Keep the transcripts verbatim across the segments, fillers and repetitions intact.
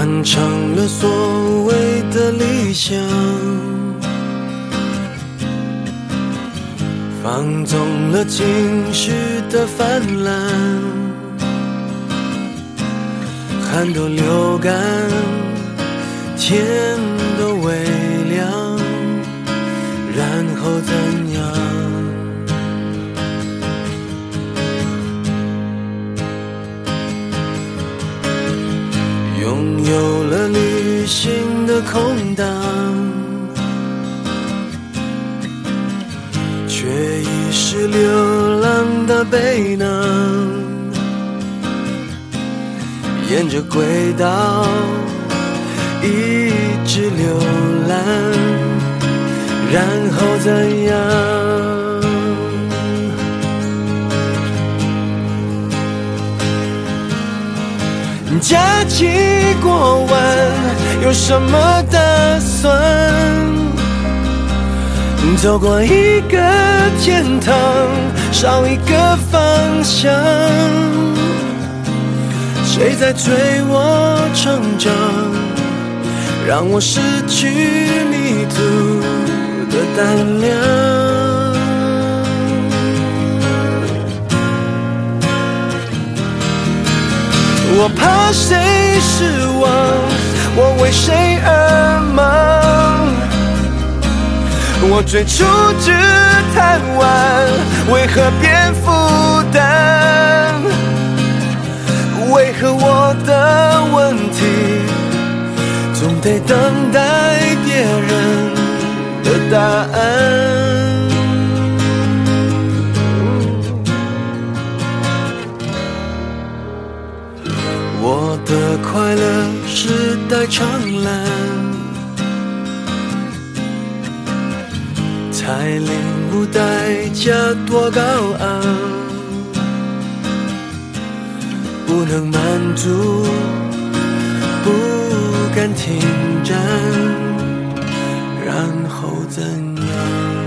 完成了所谓的理想，放纵了情绪的泛滥，汗都流干，天都微凉，然后怎样？拥有了旅行的空档，却已是流浪的背囊，沿着轨道一直流浪，然后怎样？假期过完有什么打算？走过一个天堂，少一个方向。谁在催我成长，让我失去迷途的胆量？我怕谁失望，我为谁而忙？我最初只贪玩，为何变负担？为何我的问题总得等待别人的答案？我的快乐是带长蓝，才领悟代价多高昂，不能满足，不敢停站，然后怎样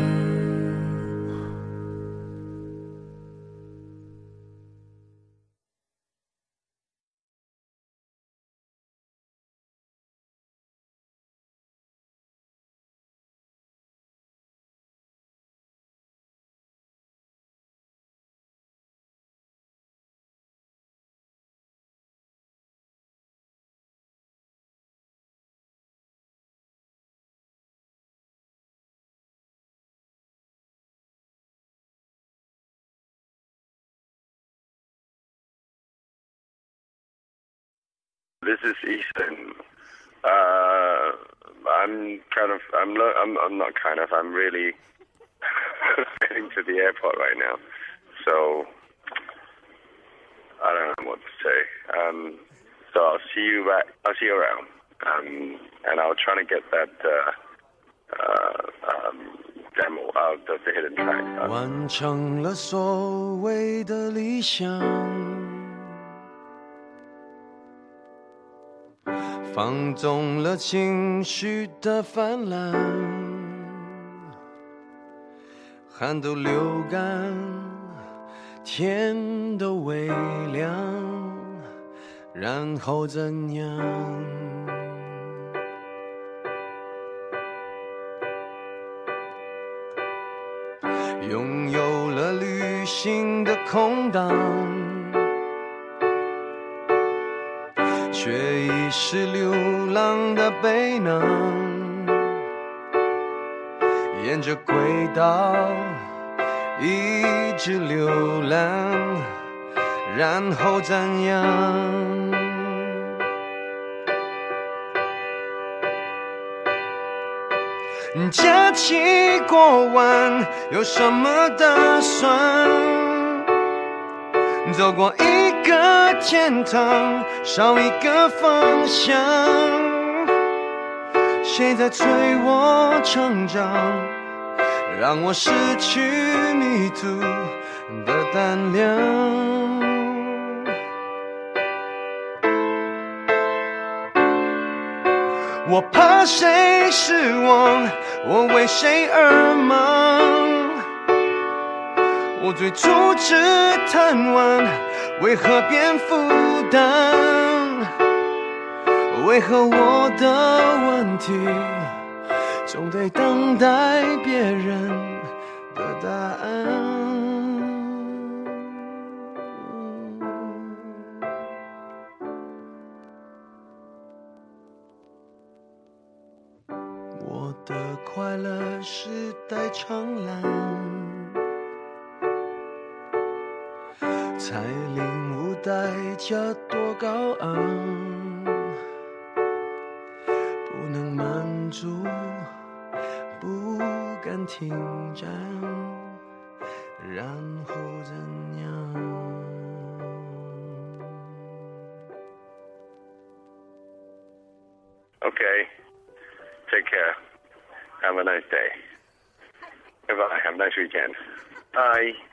？This is Ethan. Uh, I'm kind of, I'm, lo- I'm, I'm not kind of, I'm really heading to the airport right now. So, I don't know what to say. Um, so I'll see you back, I'll see you around. Um, and I'll try to get that, uh, uh, um, demo out of the hidden track. Um, 完成了所谓的理想，放纵了情绪的泛滥，汗都流干，天都微凉，然后怎样？拥有了旅行的空档，却已是流浪的背囊，沿着轨道一直流浪，然后怎样？假期过完有什么打算？走过一个天堂，少一个方向。谁在催我成长，让我失去迷途的胆量？我怕谁失望，我为谁而忙？我最初只贪玩，为何变负担？ 为何我的问题总得等待别人的答案？我的快乐是带长蓝，才领悟代价多高昂，不能满足，不敢停站，然后怎样？ Okay. Take care. Have a nice day. Goodbye. Have a nice weekend. Bye.